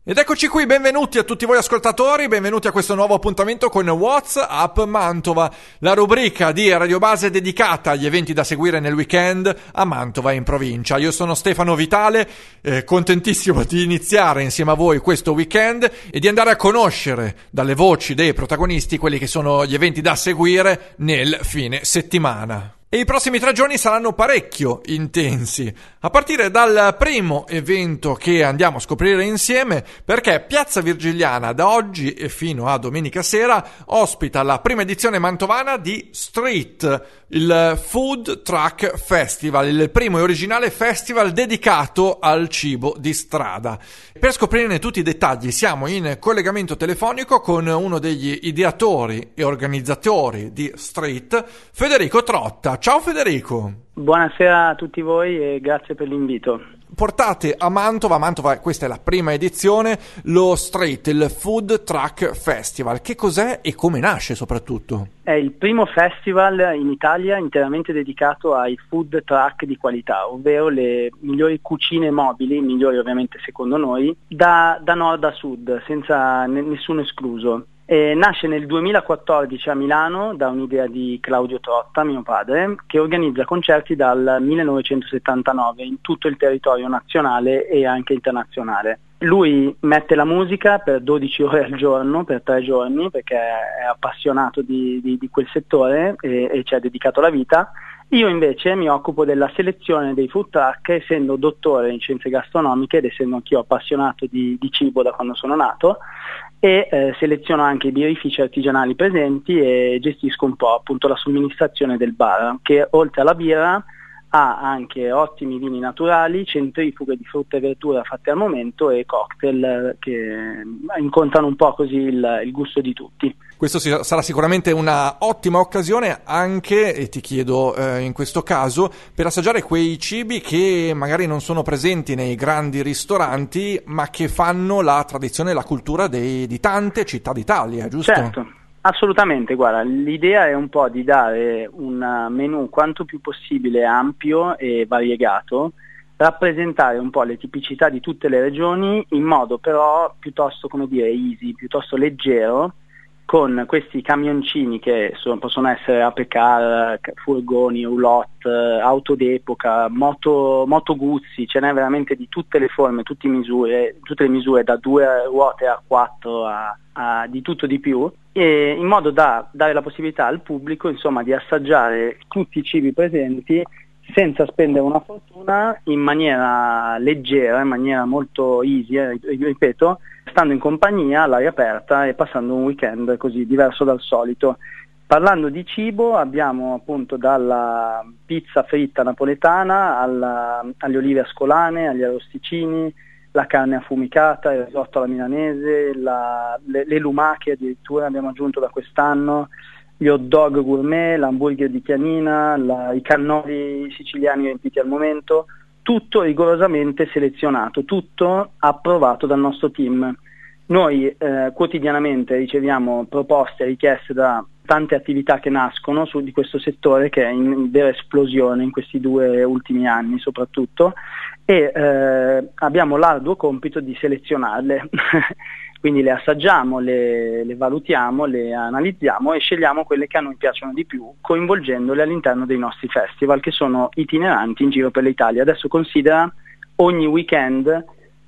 Ed eccoci qui, benvenuti a tutti voi ascoltatori, benvenuti a questo nuovo appuntamento con What's Up Mantova, la rubrica di Radio Base dedicata agli eventi da seguire nel weekend a Mantova in provincia. Io sono Stefano Vitale, contentissimo di iniziare insieme a voi questo weekend e di andare a conoscere dalle voci dei protagonisti quelli che sono gli eventi da seguire nel fine settimana. E i prossimi 3 giorni saranno parecchio intensi, a partire dal primo evento che andiamo a scoprire insieme, perché Piazza Virgiliana da oggi e fino a domenica sera ospita la prima edizione mantovana di Street, il Food Truck Festival, il primo e originale festival dedicato al cibo di strada. Per scoprirne tutti i dettagli siamo in collegamento telefonico con uno degli ideatori e organizzatori di Street, Federico Trotta. Ciao Federico. Buonasera a tutti voi e grazie per l'invito. Portate a Mantova, questa è la prima edizione, lo Street, il Food Truck Festival. Che cos'è e come nasce soprattutto? È il primo festival in Italia interamente dedicato ai food truck di qualità, ovvero le migliori cucine mobili, migliori ovviamente secondo noi, da nord a sud, senza nessuno escluso. Nasce nel 2014 a Milano da un'idea di Claudio Trotta, mio padre, che organizza concerti dal 1979 in tutto il territorio nazionale e anche internazionale. Lui mette la musica per 12 ore al giorno, per 3 giorni, perché è appassionato di quel settore e ci ha dedicato la vita. Io invece mi occupo della selezione dei food truck, essendo dottore in scienze gastronomiche ed essendo anch'io appassionato di cibo da quando sono nato, e seleziono anche i birrifici artigianali presenti e gestisco un po' appunto la somministrazione del bar, che oltre alla birra ha anche ottimi vini naturali, centrifughe di frutta e verdura fatte al momento e cocktail che incontrano un po' così il gusto di tutti. Questo sarà sicuramente una ottima occasione anche, e ti chiedo in questo caso, per assaggiare quei cibi che magari non sono presenti nei grandi ristoranti, ma che fanno la tradizione e la cultura di tante città d'Italia, giusto? Certo. Assolutamente, guarda, l'idea è un po' di dare un menù quanto più possibile ampio e variegato, rappresentare un po' le tipicità di tutte le regioni in modo però piuttosto, come dire, easy, piuttosto leggero, con questi camioncini che possono essere apecar, furgoni, roulotte, auto d'epoca, moto guzzi, ce n'è veramente di tutte le forme, tutte le misure da 2 ruote a 4 a di tutto di più, e in modo da dare la possibilità al pubblico insomma di assaggiare tutti i cibi presenti senza spendere una fortuna, in maniera leggera, in maniera molto easy, ripeto, stando in compagnia all'aria aperta e passando un weekend così diverso dal solito. Parlando di cibo abbiamo appunto dalla pizza fritta napoletana alle olive ascolane, agli arrosticini, la carne affumicata, il risotto alla milanese, le lumache addirittura abbiamo aggiunto da quest'anno, gli hot dog gourmet, l'hamburger di Chianina, i cannoli siciliani riempiti al momento, tutto rigorosamente selezionato, tutto approvato dal nostro team. Noi quotidianamente riceviamo proposte e richieste da tante attività che nascono di questo settore, che è in vera esplosione in questi 2 ultimi anni soprattutto, e abbiamo l'arduo compito di selezionarle. Quindi le assaggiamo, le valutiamo, le analizziamo e scegliamo quelle che a noi piacciono di più, coinvolgendole all'interno dei nostri festival che sono itineranti in giro per l'Italia. Adesso considera ogni weekend,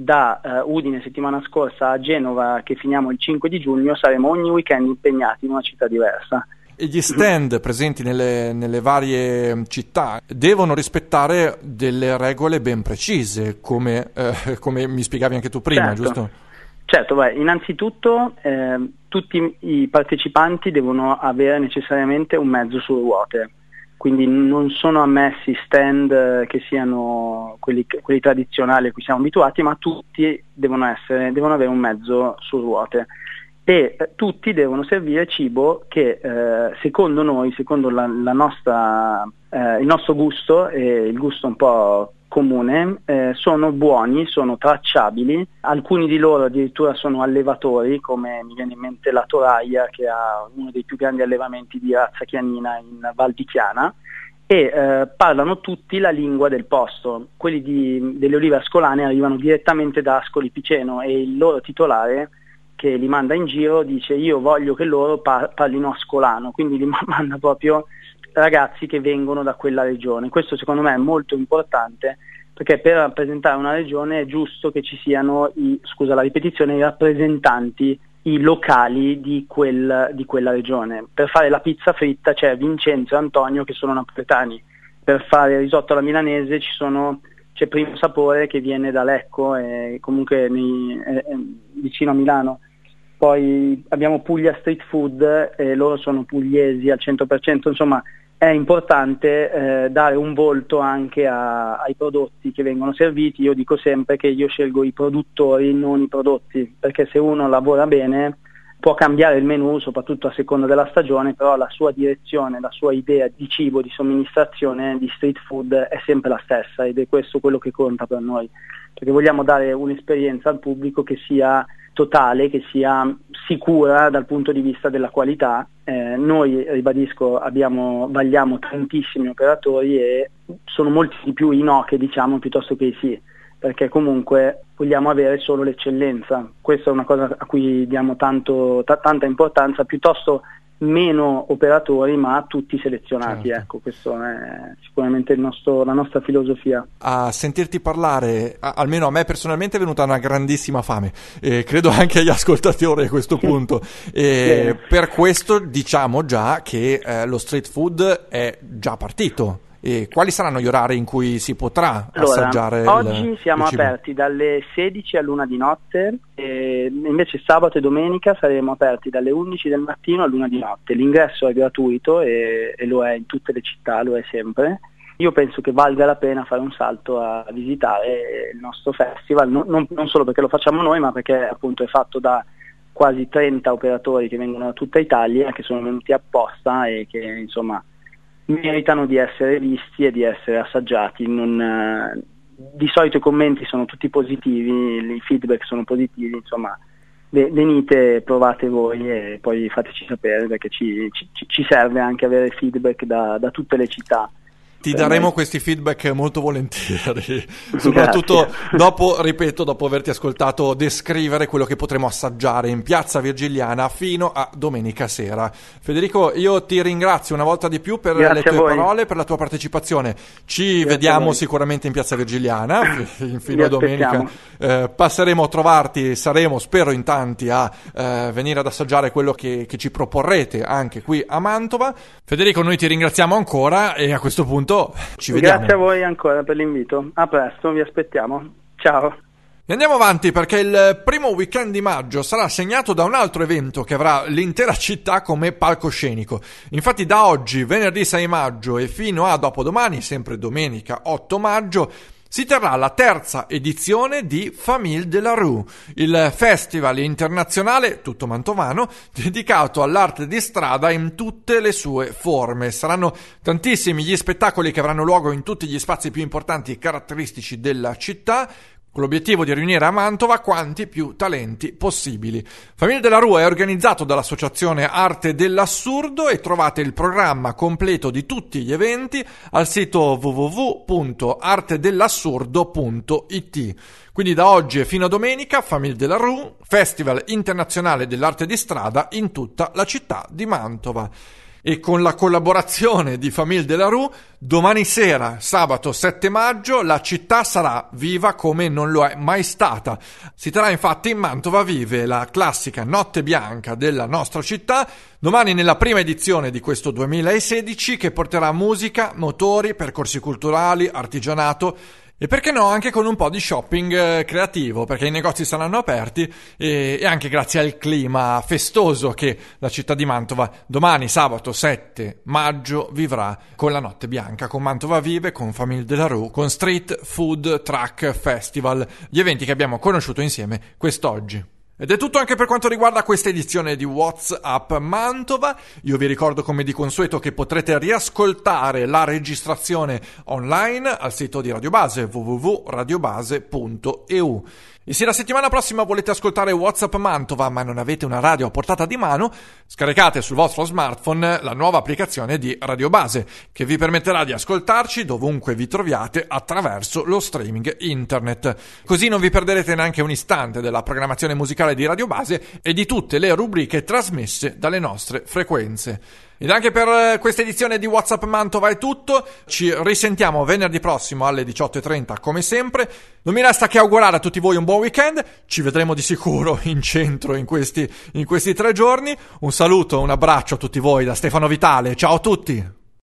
da Udine settimana scorsa a Genova, che finiamo il 5 di giugno, saremo ogni weekend impegnati in una città diversa. E gli stand presenti nelle varie città devono rispettare delle regole ben precise, come mi spiegavi anche tu prima, certo. Giusto? Certo, innanzitutto tutti i partecipanti devono avere necessariamente un mezzo su ruote, quindi non sono ammessi stand che siano quelli tradizionali a cui siamo abituati, ma tutti devono avere un mezzo su ruote, e tutti devono servire cibo che secondo noi, secondo il nostro gusto e il gusto un po' comune, sono buoni, sono tracciabili. Alcuni di loro addirittura sono allevatori, come mi viene in mente la Toraia, che ha uno dei più grandi allevamenti di razza chianina in Val di Chiana, e parlano tutti la lingua del posto. Quelli delle olive ascolane arrivano direttamente da Ascoli Piceno e il loro titolare, che li manda in giro, dice io voglio che loro parlino ascolano, quindi li manda proprio ragazzi che vengono da quella regione. Questo secondo me è molto importante, perché per rappresentare una regione è giusto che ci siano scusa la ripetizione, i rappresentanti, i locali di quella regione. Per fare la pizza fritta c'è Vincenzo e Antonio che sono napoletani, per fare il risotto alla milanese c'è Primo Sapore che viene da Lecco e comunque vicino a Milano. Poi abbiamo Puglia Street Food e loro sono pugliesi al 100%, insomma è importante dare un volto anche ai prodotti che vengono serviti. Io dico sempre che io scelgo i produttori, non i prodotti, perché se uno lavora bene può cambiare il menù, soprattutto a seconda della stagione, però la sua direzione, la sua idea di cibo, di somministrazione, di street food è sempre la stessa, ed è questo quello che conta per noi, perché vogliamo dare un'esperienza al pubblico che sia totale, che sia sicura dal punto di vista della qualità. Noi, ribadisco, vagliamo tantissimi operatori e sono molti di più i no che diciamo piuttosto che i sì, perché comunque vogliamo avere solo l'eccellenza. Questa è una cosa a cui diamo tanta importanza, piuttosto meno operatori ma tutti selezionati. Certo. Ecco, questo è sicuramente la nostra filosofia. A sentirti parlare, almeno a me personalmente è venuta una grandissima fame, credo anche agli ascoltatori a questo punto, per questo diciamo già che lo street food è già partito. E quali saranno gli orari in cui si potrà assaggiare oggi siamo il cibo? aperti dalle 16 all'1 di notte, e invece sabato e domenica saremo aperti dalle 11 del mattino all'1 di notte. L'ingresso è gratuito e lo è in tutte le città, lo è sempre. Io penso che valga la pena fare un salto a visitare il nostro festival, non solo perché lo facciamo noi, ma perché appunto è fatto da quasi 30 operatori che vengono da tutta Italia, che sono venuti apposta e che insomma meritano di essere visti e di essere assaggiati. Di solito i commenti sono tutti positivi, i feedback sono positivi, insomma venite, provate voi e poi fateci sapere, perché ci serve anche avere feedback da tutte le città. Ti daremo questi feedback molto volentieri, soprattutto dopo averti ascoltato descrivere quello che potremo assaggiare in Piazza Virgiliana fino a domenica sera. Federico, io ti ringrazio una volta di più per le tue parole, per la tua partecipazione. Ci vediamo sicuramente in Piazza Virgiliana fino a domenica. Passeremo a trovarti, saremo, spero, in tanti a venire ad assaggiare quello che ci proporrete anche qui a Mantova. Federico, noi ti ringraziamo ancora e a questo punto ci vediamo. Grazie a voi ancora per l'invito. A presto, vi aspettiamo. Ciao. E andiamo avanti, perché il primo weekend di maggio sarà segnato da un altro evento che avrà l'intera città come palcoscenico. Infatti da oggi, venerdì 6 maggio e fino a dopodomani, sempre domenica 8 maggio, si terrà la terza edizione di Famille de la Rue, il festival internazionale tutto mantovano dedicato all'arte di strada in tutte le sue forme. Saranno tantissimi gli spettacoli che avranno luogo in tutti gli spazi più importanti e caratteristici della città, con l'obiettivo di riunire a Mantova quanti più talenti possibili. Famille de la Rue è organizzato dall'associazione Arte dell'Assurdo e trovate il programma completo di tutti gli eventi al sito www.artedellassurdo.it. Quindi da oggi e fino a domenica, Famille de la Rue, Festival internazionale dell'arte di strada in tutta la città di Mantova. E con la collaborazione di Famille de la Rue, domani sera, sabato 7 maggio, la città sarà viva come non lo è mai stata. Si terrà infatti in Mantova Vive, la classica notte bianca della nostra città, domani nella prima edizione di questo 2016, che porterà musica, motori, percorsi culturali, artigianato e perché no anche con un po' di shopping creativo, perché i negozi saranno aperti e anche grazie al clima festoso che la città di Mantova domani sabato 7 maggio vivrà con la notte bianca, con Mantova Vive, con Famille de la Rue, con Street Food Truck Festival, gli eventi che abbiamo conosciuto insieme quest'oggi. Ed è tutto anche per quanto riguarda questa edizione di WhatsApp Mantova. Io vi ricordo come di consueto che potrete riascoltare la registrazione online al sito di Radio Base www.radiobase.eu. E se la settimana prossima volete ascoltare WhatsApp Mantova ma non avete una radio a portata di mano, scaricate sul vostro smartphone la nuova applicazione di Radio Base, che vi permetterà di ascoltarci dovunque vi troviate attraverso lo streaming internet. Così non vi perderete neanche un istante della programmazione musicale di Radio Base e di tutte le rubriche trasmesse dalle nostre frequenze. Ed anche per questa edizione di WhatsApp Mantova è tutto. Ci risentiamo venerdì prossimo alle 18:30 come sempre. Non mi resta che augurare a tutti voi un buon weekend. Ci vedremo di sicuro in centro in questi 3 giorni. Un saluto, un abbraccio a tutti voi da Stefano Vitale. Ciao a tutti!